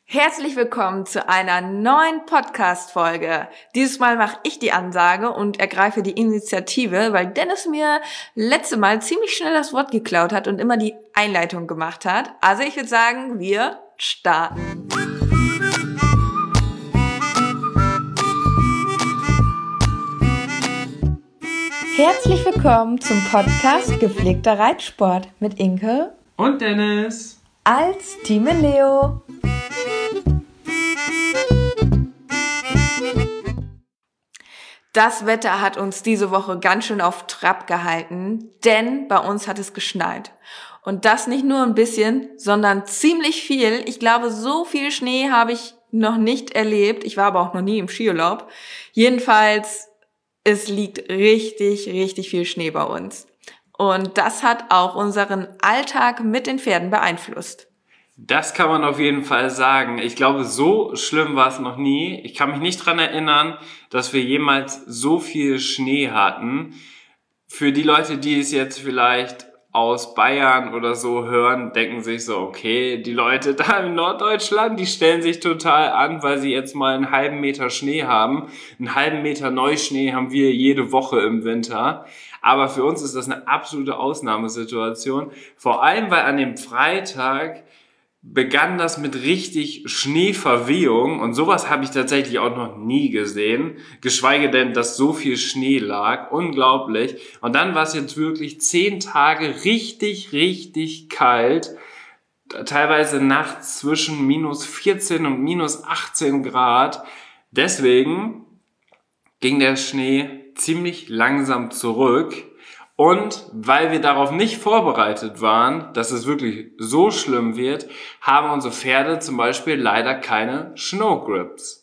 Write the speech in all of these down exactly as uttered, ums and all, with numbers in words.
Herzlich willkommen zu einer neuen Podcast-Folge. Dieses Mal mache ich die Ansage und ergreife die Initiative, weil Dennis mir letzte Mal ziemlich schnell das Wort geklaut hat und immer die Einleitung gemacht hat. Also ich würde sagen, wir starten. Herzlich willkommen zum Podcast Gepflegter Reitsport mit Inke und Dennis als Team Leo. Das Wetter hat uns diese Woche ganz schön auf Trab gehalten, denn bei uns hat es geschneit. Und das nicht nur ein bisschen, sondern ziemlich viel. Ich glaube, so viel Schnee habe ich noch nicht erlebt. Ich war aber auch noch nie im Skiurlaub. Jedenfalls, es liegt richtig, richtig viel Schnee bei uns. Und das hat auch unseren Alltag mit den Pferden beeinflusst. Das kann man auf jeden Fall sagen. Ich glaube, so schlimm war es noch nie. Ich kann mich nicht dran erinnern, dass wir jemals so viel Schnee hatten. Für die Leute, die es jetzt vielleicht aus Bayern oder so hören, denken sich so, okay, die Leute da in Norddeutschland, die stellen sich total an, weil sie jetzt mal einen halben Meter Schnee haben. Einen halben Meter Neuschnee haben wir jede Woche im Winter. Aber für uns ist das eine absolute Ausnahmesituation. Vor allem, weil an dem Freitag begann das mit richtig Schneeverwehung und sowas habe ich tatsächlich auch noch nie gesehen, geschweige denn, dass so viel Schnee lag, unglaublich. Und dann war es jetzt wirklich zehn Tage richtig, richtig kalt, teilweise nachts zwischen minus vierzehn und minus achtzehn Grad. Deswegen ging der Schnee ziemlich langsam zurück. Und weil wir darauf nicht vorbereitet waren, dass es wirklich so schlimm wird, haben unsere Pferde zum Beispiel leider keine Snow Grips.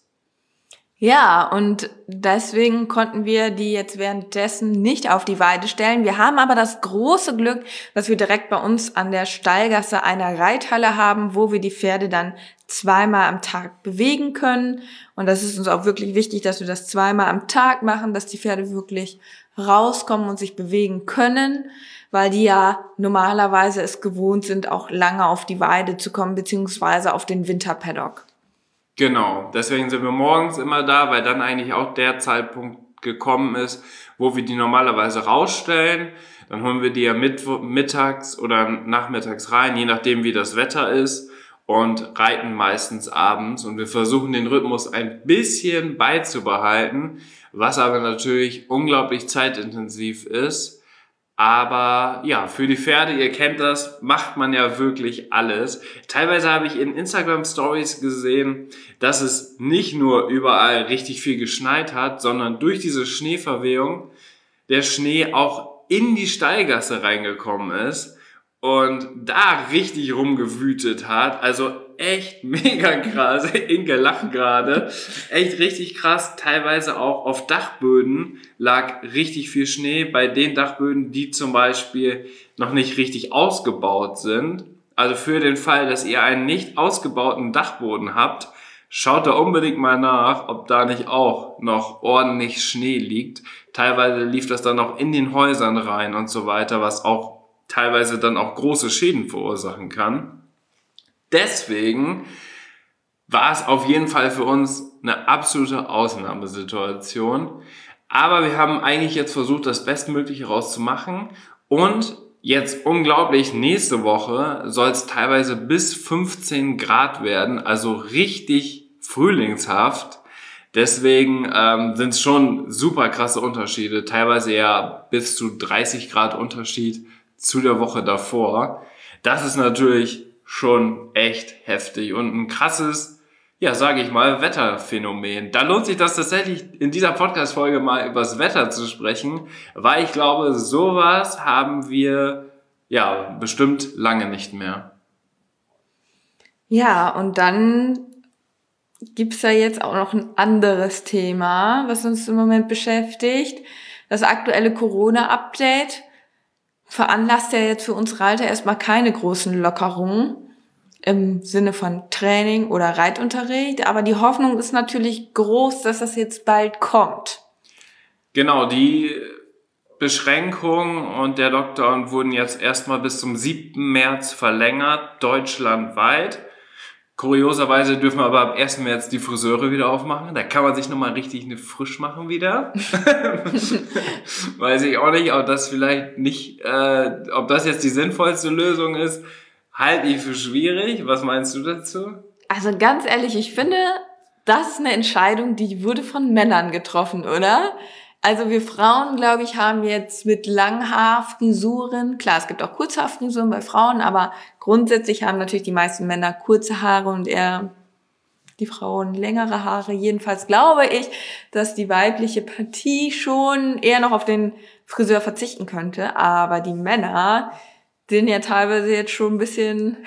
Ja, und deswegen konnten wir die jetzt währenddessen nicht auf die Weide stellen. Wir haben aber das große Glück, dass wir direkt bei uns an der Stallgasse eine Reithalle haben, wo wir die Pferde dann zweimal am Tag bewegen können. Und das ist uns auch wirklich wichtig, dass wir das zweimal am Tag machen, dass die Pferde wirklich rauskommen und sich bewegen können, weil die ja normalerweise es gewohnt sind, auch lange auf die Weide zu kommen, beziehungsweise auf den Winterpaddock. Genau, deswegen sind wir morgens immer da, weil dann eigentlich auch der Zeitpunkt gekommen ist, wo wir die normalerweise rausstellen. Dann holen wir die ja mit, mittags oder nachmittags rein, je nachdem wie das Wetter ist, und reiten meistens abends. Und wir versuchen den Rhythmus ein bisschen beizubehalten, was aber natürlich unglaublich zeitintensiv ist. Aber ja, für die Pferde, ihr kennt das, macht man ja wirklich alles. Teilweise habe ich in Instagram-Stories gesehen, dass es nicht nur überall richtig viel geschneit hat, sondern durch diese Schneeverwehung der Schnee auch in die Stallgasse reingekommen ist und da richtig rumgewütet hat. Also echt mega krass. Inke lacht gerade. Echt richtig krass. Teilweise auch auf Dachböden lag richtig viel Schnee. Bei den Dachböden, die zum Beispiel noch nicht richtig ausgebaut sind. Also für den Fall, dass ihr einen nicht ausgebauten Dachboden habt, schaut da unbedingt mal nach, ob da nicht auch noch ordentlich Schnee liegt. Teilweise lief das dann auch in den Häusern rein und so weiter, was auch teilweise dann auch große Schäden verursachen kann. Deswegen war es auf jeden Fall für uns eine absolute Ausnahmesituation. Aber wir haben eigentlich jetzt versucht, das Bestmögliche rauszumachen. Und jetzt unglaublich, nächste Woche soll es teilweise bis fünfzehn Grad werden. Also richtig frühlingshaft. Deswegen ähm, sind es schon super krasse Unterschiede. Teilweise ja bis zu dreißig Grad Unterschied zu der Woche davor. Das ist natürlich schon echt heftig und ein krasses, ja, sage ich mal, Wetterphänomen. Da lohnt sich das tatsächlich in dieser Podcast-Folge mal über das Wetter zu sprechen, weil ich glaube, sowas haben wir ja bestimmt lange nicht mehr. Ja, und dann gibt's da jetzt auch noch ein anderes Thema, was uns im Moment beschäftigt. Das aktuelle Corona-Update veranlasst ja jetzt für uns Reiter erstmal keine großen Lockerungen im Sinne von Training oder Reitunterricht, aber die Hoffnung ist natürlich groß, dass das jetzt bald kommt. Genau, die Beschränkungen und der Lockdown wurden jetzt erstmal bis zum siebten März verlängert, deutschlandweit. Kurioserweise dürfen wir aber ab ersten März die Friseure wieder aufmachen. Da kann man sich nochmal richtig eine frisch machen wieder. Weiß ich auch nicht, ob das vielleicht nicht, äh, ob das jetzt die sinnvollste Lösung ist. Halte ich für schwierig. Was meinst du dazu? Also ganz ehrlich, ich finde, das ist eine Entscheidung, die wurde von Männern getroffen, oder? Also wir Frauen, glaube ich, haben jetzt mit Langhaarfrisuren, klar, es gibt auch Kurzhaarfrisuren bei Frauen, aber grundsätzlich haben natürlich die meisten Männer kurze Haare und eher die Frauen längere Haare. Jedenfalls glaube ich, dass die weibliche Partie schon eher noch auf den Friseur verzichten könnte, aber die Männer sehen ja teilweise jetzt schon ein bisschen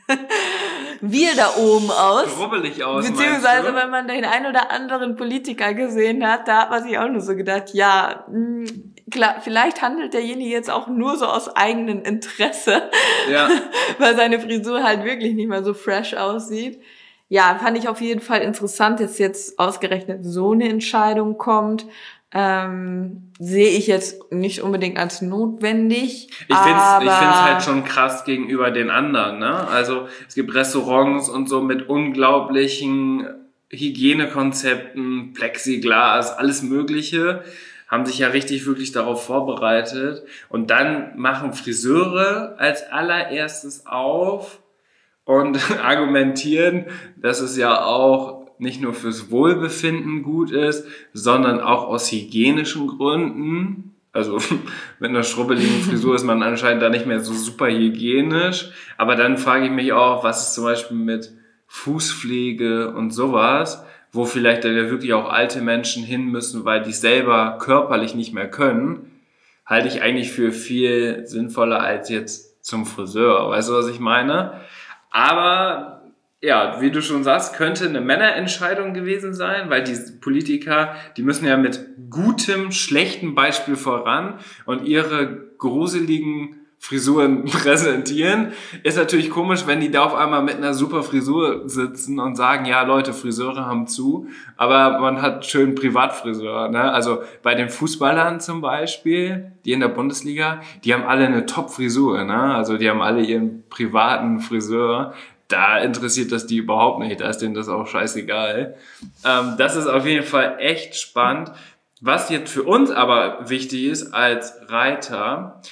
wir da oben aus. Rubbelig aus, beziehungsweise, wenn man den ein oder anderen Politiker gesehen hat, da hat man sich auch nur so gedacht, ja, mh, klar, vielleicht handelt derjenige jetzt auch nur so aus eigenem Interesse, ja. weil seine Frisur halt wirklich nicht mehr so fresh aussieht. Ja, fand ich auf jeden Fall interessant, dass jetzt ausgerechnet so eine Entscheidung kommt. Ähm, sehe ich jetzt nicht unbedingt als notwendig. Ich finde es ich find's halt schon krass gegenüber den anderen, ne? Also es gibt Restaurants und so mit unglaublichen Hygienekonzepten, Plexiglas, alles Mögliche, haben sich ja richtig wirklich darauf vorbereitet. Und dann machen Friseure als allererstes auf und argumentieren, dass es ja auch nicht nur fürs Wohlbefinden gut ist, sondern auch aus hygienischen Gründen. Also mit einer schrubbeligen Frisur ist man anscheinend da nicht mehr so super hygienisch. Aber dann frage ich mich auch, was ist zum Beispiel mit Fußpflege und sowas, wo vielleicht dann ja wirklich auch alte Menschen hin müssen, weil die selber körperlich nicht mehr können, halte ich eigentlich für viel sinnvoller als jetzt zum Friseur. Weißt du, was ich meine? Aber ja, wie du schon sagst, könnte eine Männerentscheidung gewesen sein, weil die Politiker, die müssen ja mit gutem, schlechtem Beispiel voran und ihre gruseligen Frisuren präsentieren. Ist natürlich komisch, wenn die da auf einmal mit einer super Frisur sitzen und sagen, ja Leute, Friseure haben zu, aber man hat schön Privatfriseur, ne? Also bei den Fußballern zum Beispiel, die in der Bundesliga, die haben alle eine Top-Frisur, ne? Also die haben alle ihren privaten Friseur. Da interessiert das die überhaupt nicht, da ist denen das auch scheißegal. Ähm, das ist auf jeden Fall echt spannend. Was jetzt für uns aber wichtig ist als Reiter,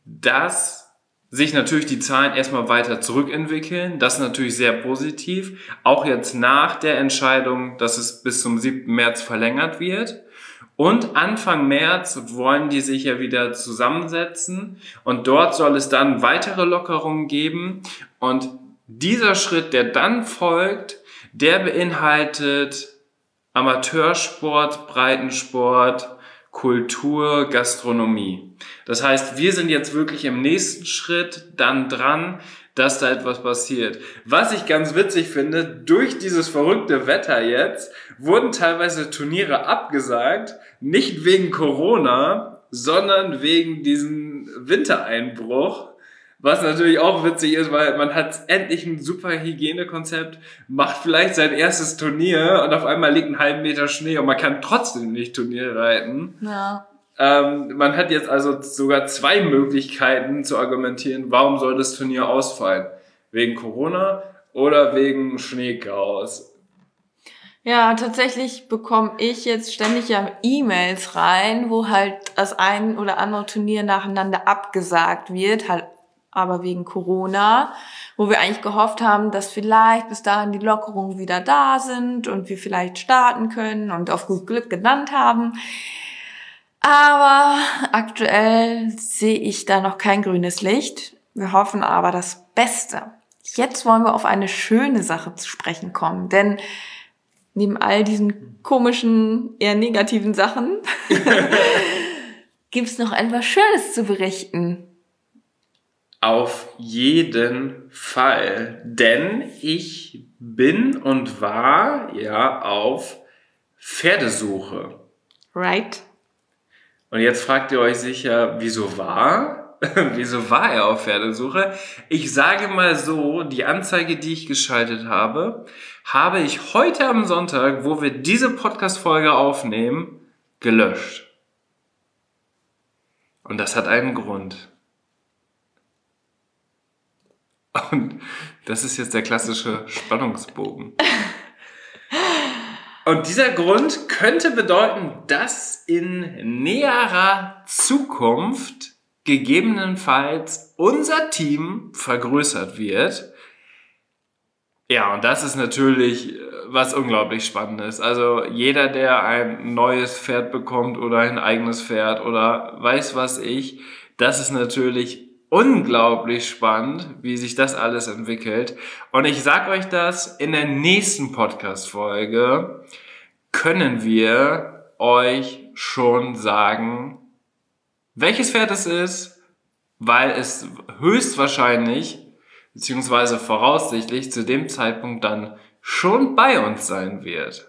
dass sich natürlich die Zahlen erstmal weiter zurückentwickeln. Das ist natürlich sehr positiv. Auch jetzt nach der Entscheidung, dass es bis zum siebten März verlängert wird. Und Anfang März wollen die sich ja wieder zusammensetzen. Und dort soll es dann weitere Lockerungen geben. Und dieser Schritt, der dann folgt, der beinhaltet Amateursport, Breitensport, Kultur, Gastronomie. Das heißt, wir sind jetzt wirklich im nächsten Schritt dann dran, dass da etwas passiert. Was ich ganz witzig finde, durch dieses verrückte Wetter jetzt wurden teilweise Turniere abgesagt, nicht wegen Corona, sondern wegen diesem Wintereinbruch. Was natürlich auch witzig ist, weil man hat endlich ein super Hygienekonzept, macht vielleicht sein erstes Turnier und auf einmal liegt ein halben Meter Schnee und man kann trotzdem nicht Turnier reiten. Ja. Ähm, man hat jetzt also sogar zwei Möglichkeiten zu argumentieren, warum soll das Turnier ausfallen? Wegen Corona oder wegen Schneechaos? Ja, tatsächlich bekomme ich jetzt ständig ja E-Mails rein, wo halt das ein oder andere Turnier nacheinander abgesagt wird, halt aber wegen Corona, wo wir eigentlich gehofft haben, dass vielleicht bis dahin die Lockerungen wieder da sind und wir vielleicht starten können und auf gut Glück genannt haben. Aber aktuell sehe ich da noch kein grünes Licht. Wir hoffen aber das Beste. Jetzt wollen wir auf eine schöne Sache zu sprechen kommen, denn neben all diesen komischen, eher negativen Sachen gibt es noch etwas Schönes zu berichten. Auf jeden Fall, denn ich bin und war ja auf Pferdesuche. Right. Und jetzt fragt ihr euch sicher, wieso war? Wieso war er auf Pferdesuche? Ich sage mal so, die Anzeige, die ich geschaltet habe, habe ich heute am Sonntag, wo wir diese Podcast-Folge aufnehmen, gelöscht. Und das hat einen Grund. Und das ist jetzt der klassische Spannungsbogen. Und dieser Grund könnte bedeuten, dass in näherer Zukunft gegebenenfalls unser Team vergrößert wird. Ja, und das ist natürlich was unglaublich Spannendes. Also jeder, der ein neues Pferd bekommt oder ein eigenes Pferd oder weiß was ich, das ist natürlich unglaublich spannend, wie sich das alles entwickelt. Und ich sag euch das, in der nächsten Podcast-Folge können wir euch schon sagen, welches Pferd es ist, weil es höchstwahrscheinlich beziehungsweise voraussichtlich zu dem Zeitpunkt dann schon bei uns sein wird.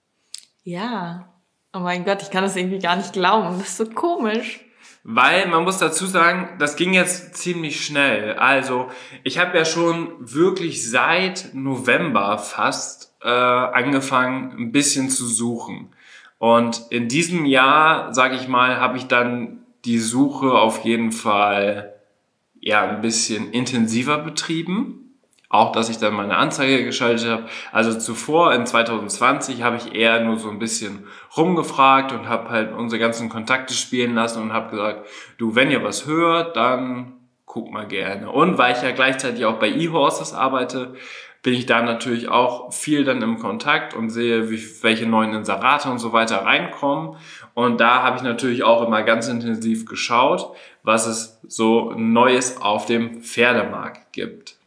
Ja, oh mein Gott, ich kann das irgendwie gar nicht glauben, das ist so komisch. Weil man muss dazu sagen, das ging jetzt ziemlich schnell. Also ich habe ja schon wirklich seit November fast äh, angefangen, ein bisschen zu suchen. Und in diesem Jahr, sage ich mal, habe ich dann die Suche auf jeden Fall ja ein bisschen intensiver betrieben. Auch, dass ich dann meine Anzeige geschaltet habe. Also zuvor, in zwanzig zwanzig, habe ich eher nur so ein bisschen rumgefragt und habe halt unsere ganzen Kontakte spielen lassen und habe gesagt, du, wenn ihr was hört, dann guck mal gerne. Und weil ich ja gleichzeitig auch bei eHorses arbeite, bin ich da natürlich auch viel dann im Kontakt und sehe, wie, welche neuen Inserate und so weiter reinkommen. Und da habe ich natürlich auch immer ganz intensiv geschaut, was es so Neues auf dem Pferdemarkt gibt.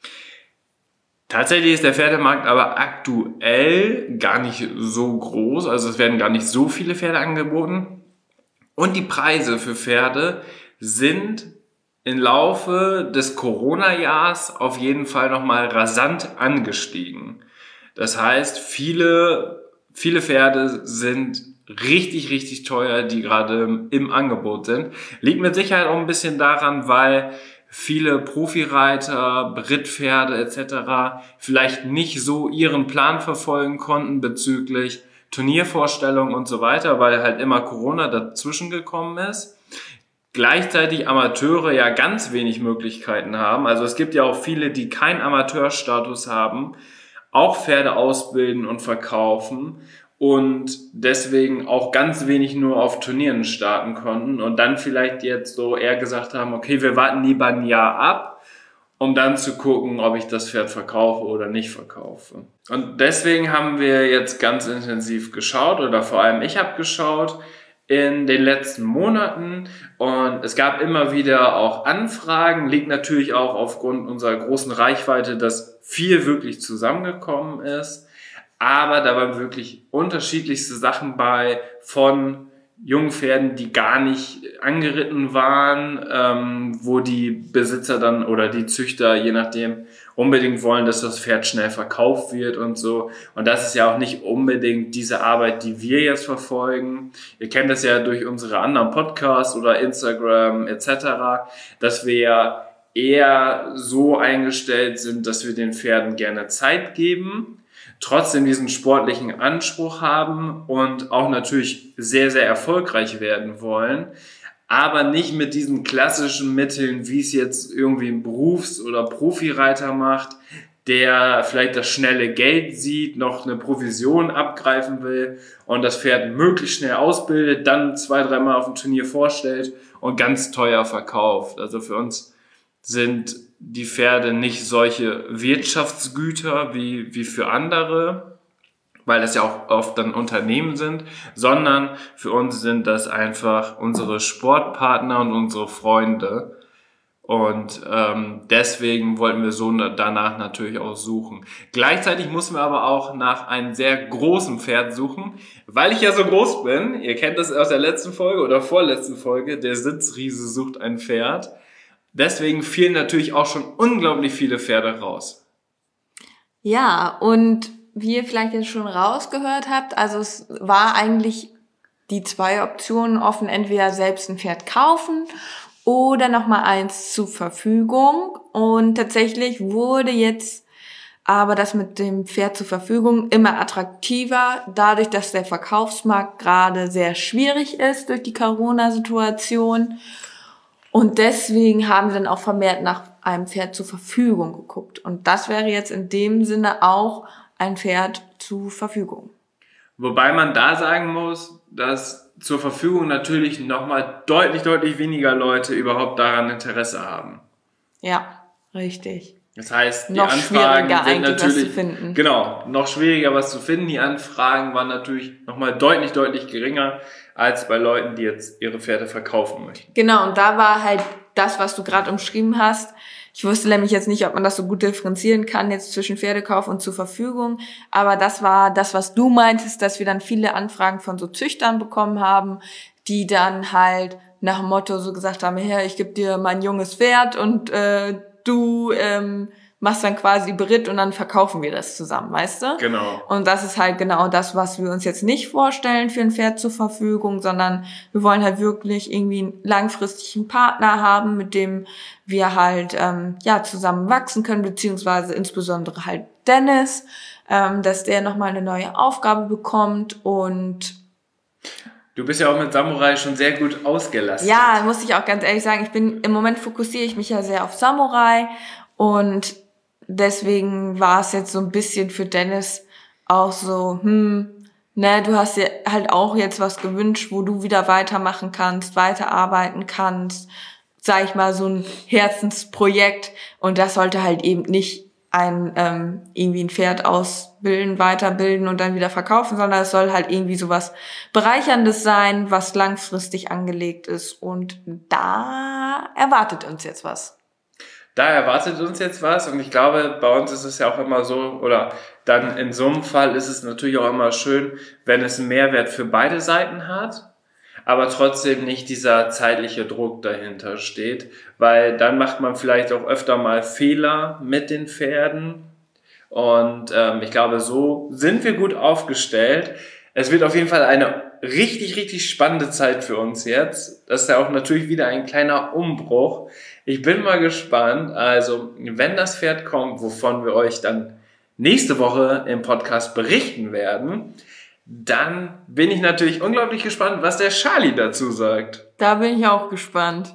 Tatsächlich ist der Pferdemarkt aber aktuell gar nicht so groß, also es werden gar nicht so viele Pferde angeboten. Und die Preise für Pferde sind im Laufe des Corona-Jahres auf jeden Fall nochmal rasant angestiegen. Das heißt, viele, viele Pferde sind richtig, richtig teuer, die gerade im Angebot sind. Liegt mit Sicherheit auch ein bisschen daran, weil viele Profireiter, Brittpferde et cetera vielleicht nicht so ihren Plan verfolgen konnten bezüglich Turniervorstellungen und so weiter, weil halt immer Corona dazwischen gekommen ist. Gleichzeitig Amateure ja ganz wenig Möglichkeiten haben. Also es gibt ja auch viele, die keinen Amateurstatus haben, auch Pferde ausbilden und verkaufen und deswegen auch ganz wenig nur auf Turnieren starten konnten und dann vielleicht jetzt so eher gesagt haben, okay, wir warten lieber ein Jahr ab, um dann zu gucken, ob ich das Pferd verkaufe oder nicht verkaufe. Und deswegen haben wir jetzt ganz intensiv geschaut, oder vor allem ich habe geschaut in den letzten Monaten, und es gab immer wieder auch Anfragen, liegt natürlich auch aufgrund unserer großen Reichweite, dass viel wirklich zusammengekommen ist. Aber da waren wirklich unterschiedlichste Sachen bei, von jungen Pferden, die gar nicht angeritten waren, ähm, wo die Besitzer dann oder die Züchter, je nachdem, unbedingt wollen, dass das Pferd schnell verkauft wird und so. Und das ist ja auch nicht unbedingt diese Arbeit, die wir jetzt verfolgen. Ihr kennt das ja durch unsere anderen Podcasts oder Instagram et cetera, dass wir ja eher so eingestellt sind, dass wir den Pferden gerne Zeit geben, trotzdem diesen sportlichen Anspruch haben und auch natürlich sehr, sehr erfolgreich werden wollen, aber nicht mit diesen klassischen Mitteln, wie es jetzt irgendwie ein Berufs- oder Profireiter macht, der vielleicht das schnelle Geld sieht, noch eine Provision abgreifen will und das Pferd möglichst schnell ausbildet, dann zwei, dreimal auf dem Turnier vorstellt und ganz teuer verkauft. Also für uns sind die Pferde nicht solche Wirtschaftsgüter wie, wie für andere, weil das ja auch oft dann Unternehmen sind, sondern für uns sind das einfach unsere Sportpartner und unsere Freunde. Und ähm, deswegen wollten wir so danach natürlich auch suchen. Gleichzeitig mussten wir aber auch nach einem sehr großen Pferd suchen, weil ich ja so groß bin. Ihr kennt das aus der letzten Folge oder vorletzten Folge, der Sitzriese sucht ein Pferd. Deswegen fielen natürlich auch schon unglaublich viele Pferde raus. Ja, und wie ihr vielleicht jetzt schon rausgehört habt, also es war eigentlich die zwei Optionen offen, entweder selbst ein Pferd kaufen oder nochmal eins zur Verfügung. Und tatsächlich wurde jetzt aber das mit dem Pferd zur Verfügung immer attraktiver, dadurch, dass der Verkaufsmarkt gerade sehr schwierig ist durch die Corona-Situation. Und deswegen haben wir dann auch vermehrt nach einem Pferd zur Verfügung geguckt. Und das wäre jetzt in dem Sinne auch ein Pferd zur Verfügung. Wobei man da sagen muss, dass zur Verfügung natürlich nochmal deutlich, deutlich weniger Leute überhaupt daran Interesse haben. Ja, richtig. Das heißt, die noch Anfragen schwieriger sind eigentlich natürlich, was zu finden. Genau, noch schwieriger was zu finden. Die Anfragen waren natürlich nochmal deutlich, deutlich geringer als bei Leuten, die jetzt ihre Pferde verkaufen möchten. Genau, und da war halt das, was du gerade umschrieben hast. Ich wusste nämlich jetzt nicht, ob man das so gut differenzieren kann, jetzt zwischen Pferdekauf und zur Verfügung. Aber das war das, was du meintest, dass wir dann viele Anfragen von so Züchtern bekommen haben, die dann halt nach dem Motto so gesagt haben, hey, ich gebe dir mein junges Pferd und äh, du ähm, machst dann quasi Beritt und dann verkaufen wir das zusammen, weißt du? Genau. Und das ist halt genau das, was wir uns jetzt nicht vorstellen für ein Pferd zur Verfügung, sondern wir wollen halt wirklich irgendwie einen langfristigen Partner haben, mit dem wir halt ähm, ja zusammen wachsen können, beziehungsweise insbesondere halt Dennis, ähm, dass der nochmal eine neue Aufgabe bekommt und Du bist ja auch mit Samurai schon sehr gut ausgelastet. ja, muss ich auch ganz ehrlich sagen, ich bin im Moment fokussiere ich mich ja sehr auf Samurai und deswegen war es jetzt so ein bisschen für Dennis auch so, hm, ne, du hast dir halt auch jetzt was gewünscht, wo du wieder weitermachen kannst, weiterarbeiten kannst, sag ich mal, so ein Herzensprojekt und das sollte halt eben nicht ein ähm, irgendwie ein Pferd ausbilden, weiterbilden und dann wieder verkaufen, sondern es soll halt irgendwie sowas Bereicherndes sein, was langfristig angelegt ist und da erwartet uns jetzt was. Da erwartet uns jetzt was und ich glaube, bei uns ist es ja auch immer so, oder dann in so einem Fall ist es natürlich auch immer schön, wenn es einen Mehrwert für beide Seiten hat, aber trotzdem nicht dieser zeitliche Druck dahinter steht, weil dann macht man vielleicht auch öfter mal Fehler mit den Pferden und ähm, ich glaube, so sind wir gut aufgestellt. Es wird auf jeden Fall eine richtig, richtig spannende Zeit für uns jetzt. Das ist ja auch natürlich wieder ein kleiner Umbruch. Ich bin mal gespannt, also wenn das Pferd kommt, wovon wir euch dann nächste Woche im Podcast berichten werden, dann bin ich natürlich unglaublich gespannt, was der Charlie dazu sagt. Da bin ich auch gespannt.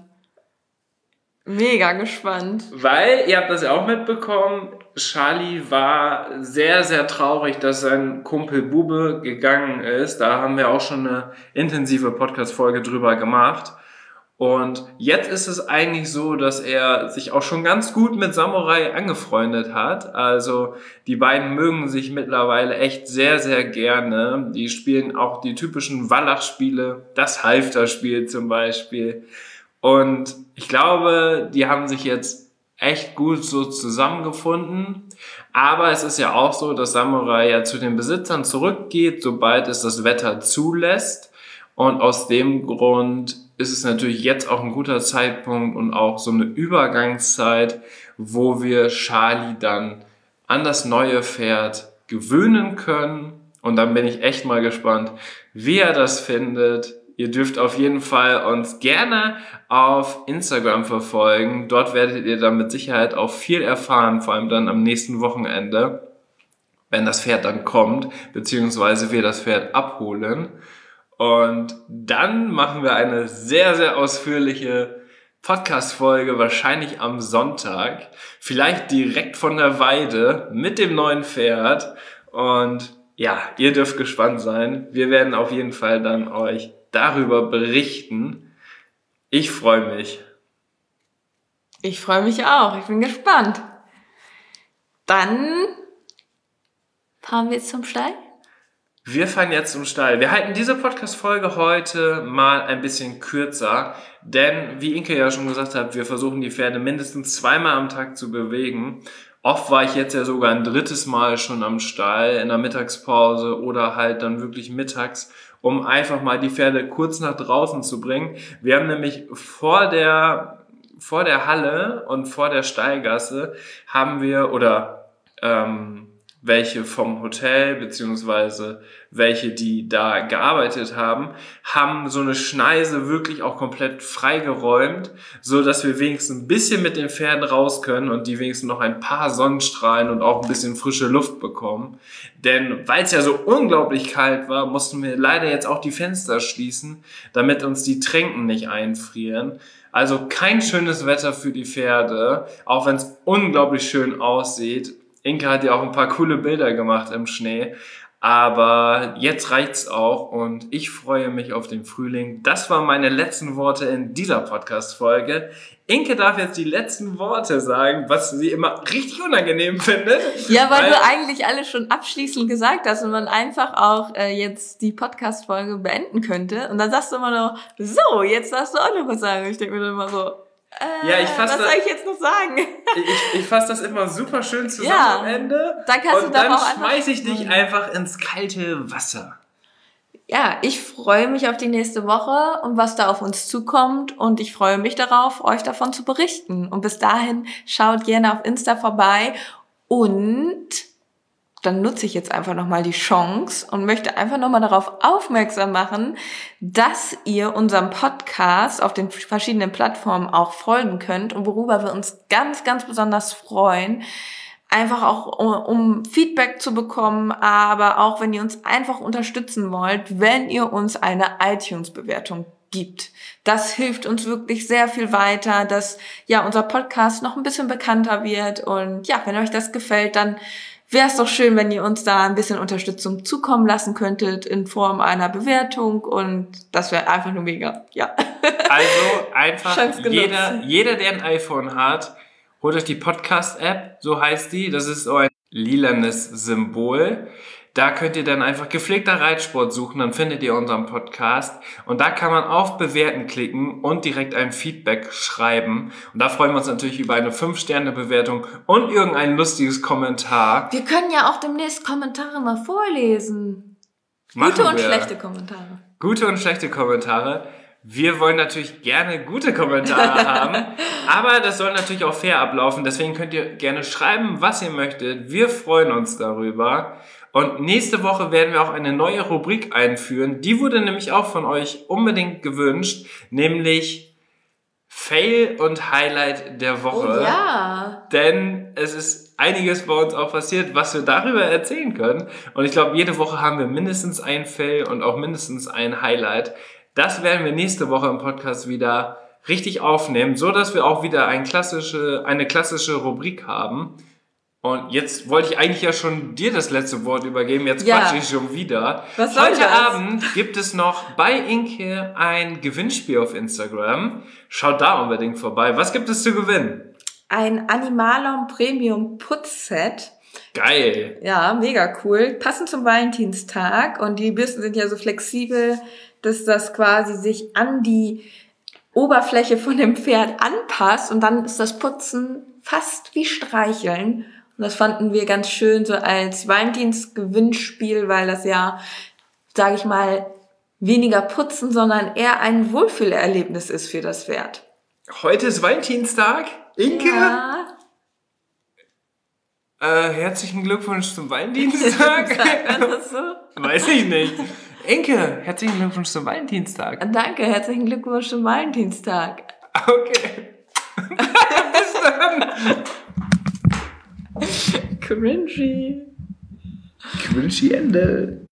Mega gespannt. Weil, ihr habt das ja auch mitbekommen, Charlie war sehr, sehr traurig, dass sein Kumpel Bube gegangen ist. Da haben wir auch schon eine intensive Podcast-Folge drüber gemacht. Und jetzt ist es eigentlich so, dass er sich auch schon ganz gut mit Samurai angefreundet hat. Also die beiden mögen sich mittlerweile echt sehr, sehr gerne. Die spielen auch die typischen Wallach-Spiele, das Halfter-Spiel zum Beispiel. Und ich glaube, die haben sich jetzt echt gut so zusammengefunden. Aber es ist ja auch so, dass Samurai ja zu den Besitzern zurückgeht, sobald es das Wetter zulässt. Und aus dem Grund ist es natürlich jetzt auch ein guter Zeitpunkt und auch so eine Übergangszeit, wo wir Charlie dann an das neue Pferd gewöhnen können. Und dann bin ich echt mal gespannt, wie er das findet. Ihr dürft auf jeden Fall uns gerne auf Instagram verfolgen. Dort werdet ihr dann mit Sicherheit auch viel erfahren, vor allem dann am nächsten Wochenende, wenn das Pferd dann kommt, beziehungsweise wir das Pferd abholen. Und dann machen wir eine sehr, sehr ausführliche Podcast-Folge, wahrscheinlich am Sonntag. Vielleicht direkt von der Weide mit dem neuen Pferd. Und ja, ihr dürft gespannt sein. Wir werden auf jeden Fall dann euch darüber berichten. Ich freue mich. Ich freue mich auch. Ich bin gespannt. Dann fahren wir jetzt zum Stall. Wir fahren jetzt zum Stall. Wir halten diese Podcast-Folge heute mal ein bisschen kürzer, denn wie Inke ja schon gesagt hat, wir versuchen die Pferde mindestens zweimal am Tag zu bewegen. Oft war ich jetzt ja sogar ein drittes Mal schon am Stall in der Mittagspause oder halt dann wirklich mittags, um einfach mal die Pferde kurz nach draußen zu bringen. Wir haben nämlich vor der, vor der Halle und vor der Stallgasse haben wir, oder ähm, welche vom Hotel, beziehungsweise welche, die da gearbeitet haben, haben so eine Schneise wirklich auch komplett freigeräumt, so dass wir wenigstens ein bisschen mit den Pferden raus können und die wenigstens noch ein paar Sonnenstrahlen und auch ein bisschen frische Luft bekommen. Denn weil es ja so unglaublich kalt war, mussten wir leider jetzt auch die Fenster schließen, damit uns die Tränken nicht einfrieren. Also kein schönes Wetter für die Pferde, auch wenn es unglaublich schön aussieht. Inke hat ja auch ein paar coole Bilder gemacht im Schnee. Aber jetzt reicht's auch und ich freue mich auf den Frühling. Das waren meine letzten Worte in dieser Podcast-Folge. Inke darf jetzt die letzten Worte sagen, was sie immer richtig unangenehm findet. Ja, weil, weil du eigentlich alles schon abschließend gesagt hast und man einfach auch äh, jetzt die Podcast-Folge beenden könnte. Und dann sagst du immer noch, so, jetzt darfst du auch noch was sagen. Ich denke mir dann immer so, Äh, ja, ich fass was das, soll ich jetzt noch sagen? Ich, ich fasse das immer super schön zusammen ja, am Ende. Dann kannst und du dann auch schmeiß ich dich einfach ins kalte Wasser. Ja, ich freue mich auf die nächste Woche und was da auf uns zukommt. Und ich freue mich darauf, euch davon zu berichten. Und bis dahin schaut gerne auf Insta vorbei. Und dann nutze ich jetzt einfach nochmal die Chance und möchte einfach nochmal darauf aufmerksam machen, dass ihr unserem Podcast auf den verschiedenen Plattformen auch folgen könnt und worüber wir uns ganz, ganz besonders freuen, einfach auch um Feedback zu bekommen, aber auch wenn ihr uns einfach unterstützen wollt, wenn ihr uns eine iTunes-Bewertung gibt. Das hilft uns wirklich sehr viel weiter, dass ja unser Podcast noch ein bisschen bekannter wird und ja, wenn euch das gefällt, dann wäre es doch schön, wenn ihr uns da ein bisschen Unterstützung zukommen lassen könntet in Form einer Bewertung und das wäre einfach nur mega, ja. Also einfach jeder, jeder, der ein iPhone hat, holt euch die Podcast-App, so heißt die, das ist so ein lilanes Symbol. Da könnt ihr dann einfach gepflegter Reitsport suchen, dann findet ihr unseren Podcast und da kann man auf Bewerten klicken und direkt ein Feedback schreiben. Und da freuen wir uns natürlich über eine fünf Sterne Bewertung und irgendein lustiges Kommentar. Wir können ja auch demnächst Kommentare mal vorlesen. Machen Gute und wir. schlechte Kommentare. Gute und schlechte Kommentare. Wir wollen natürlich gerne gute Kommentare haben, aber das soll natürlich auch fair ablaufen. Deswegen könnt ihr gerne schreiben, was ihr möchtet. Wir freuen uns darüber. Und nächste Woche werden wir auch eine neue Rubrik einführen. Die wurde nämlich auch von euch unbedingt gewünscht, nämlich Fail und Highlight der Woche. Oh ja. Denn es ist einiges bei uns auch passiert, was wir darüber erzählen können. Und ich glaube, jede Woche haben wir mindestens ein Fail und auch mindestens ein Highlight. Das werden wir nächste Woche im Podcast wieder richtig aufnehmen, so dass wir auch wieder ein klassische, eine klassische Rubrik haben. Und jetzt wollte ich eigentlich ja schon dir das letzte Wort übergeben, jetzt ja. quatsche ich schon wieder. Was soll Heute das? Abend gibt es noch bei Inke ein Gewinnspiel auf Instagram. Schaut da unbedingt vorbei. Was gibt es zu gewinnen? Ein Animalon Premium Putzset. Geil. Ja, mega cool. Passend zum Valentinstag. Und die Bürsten sind ja so flexibel, dass das quasi sich an die Oberfläche von dem Pferd anpasst. Und dann ist das Putzen fast wie Streicheln. Und das fanden wir ganz schön so als Valentinsgewinnspiel, weil das ja, sage ich mal, weniger putzen, sondern eher ein Wohlfühlerlebnis ist für das Pferd. Heute ist Valentinstag. Inke? Ja. Äh, herzlichen Glückwunsch zum Valentinstag. Sagt man das so? Weiß ich nicht. Inke, herzlichen Glückwunsch zum Valentinstag. Danke, herzlichen Glückwunsch zum Valentinstag. Okay. Bis dann. Cringy. Cringy Ende.